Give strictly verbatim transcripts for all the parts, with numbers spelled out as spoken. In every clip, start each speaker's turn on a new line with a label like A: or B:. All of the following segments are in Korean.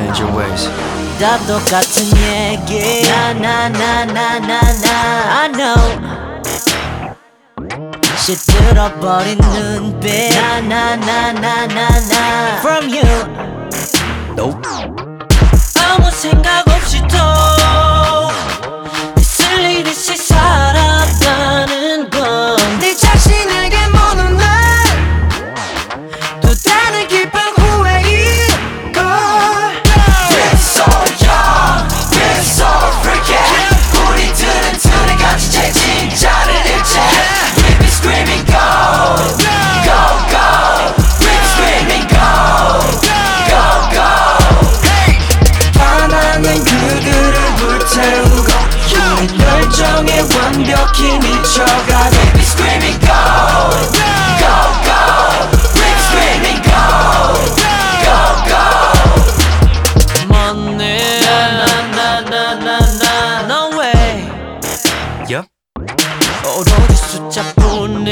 A: change your ways.
B: 다 똑같은 얘기 나나나나나나 I know 시들어버린 눈빛 나나나나나나 From you
A: Nope.
B: 아무 생각 없이도 쓸리듯이 살았다는 건 네 자신에게 모는 날 또 다른 깊은 후회인 걸
C: We're so young, we're so freaky. 우리들은 둘이 같이 제 진짜를 잃지. We be screaming go, go, go. We be screaming go, go, go.
B: 반하는 그들을 불태우고 우린 열정에 완벽히 미쳐가
C: We be screaming go, go, go. We be screaming go, go, go.
B: 먼네 나나나나나 No way
A: Yep.
B: 오로지 숫자뿐인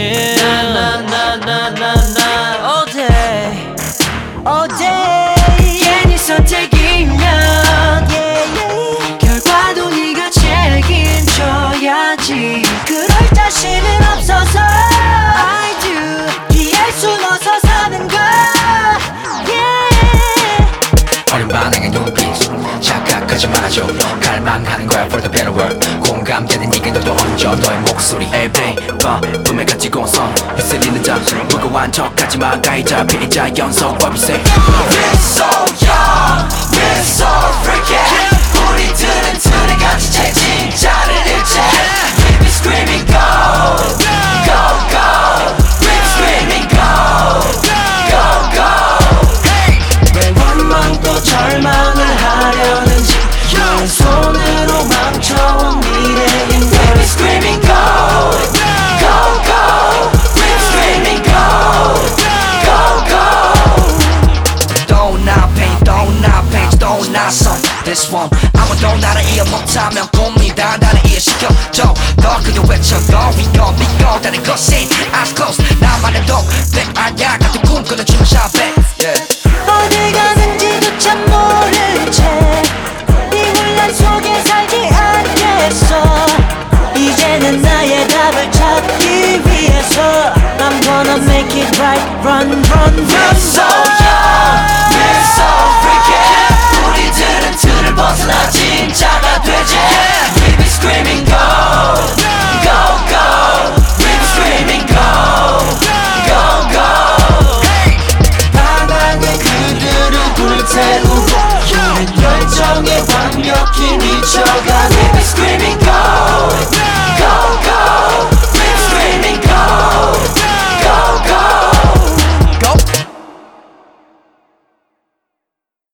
B: 나나나나나나 All day All day 괜히 선택이면 yeah, yeah. 결과도 네가 책임져야지 그럴 자신은 없어서 I do 피할 순 없어 사는 걸 yeah.
C: 어린 반응의 눈빛 착각하지 말아줘 갈망하는 거야 for the better world 공감되는 네가 너도 얹어 너의 목소리 Every 밤 꿈에 가지고선 휘슬리는 잠시 무거운 척하지마 가해자 피해자 연속 What we say We're so young We're so freaky 우리들은 둘이 같이 제 진짜를 잃지 We be screaming go Go go We be screaming go Go go
B: 왜 원망 또 절망을 하려는지 너의 손으로 망쳐온 미래인
C: We be screaming go Go go We be screaming go Go go Don't not pain Don't not pain Don't not song This one 아무도 나를 이해 못하면 꿈이 단단히 이해시켜줘 더 크게 외쳐 더 위고 믿고 다른 것이 Eyes closed 나만의 독백 아니야 같은 꿈 꾸는 샤베 Yeah
B: 어디 가는지도 참 모른 채이 혼란 속에 살지 않겠어 이제는 나의 답을 찾기 위해서 I'm gonna make it right Run run run
C: We're so young We're so freaky 우리들은 틀을 벗어나 진짜가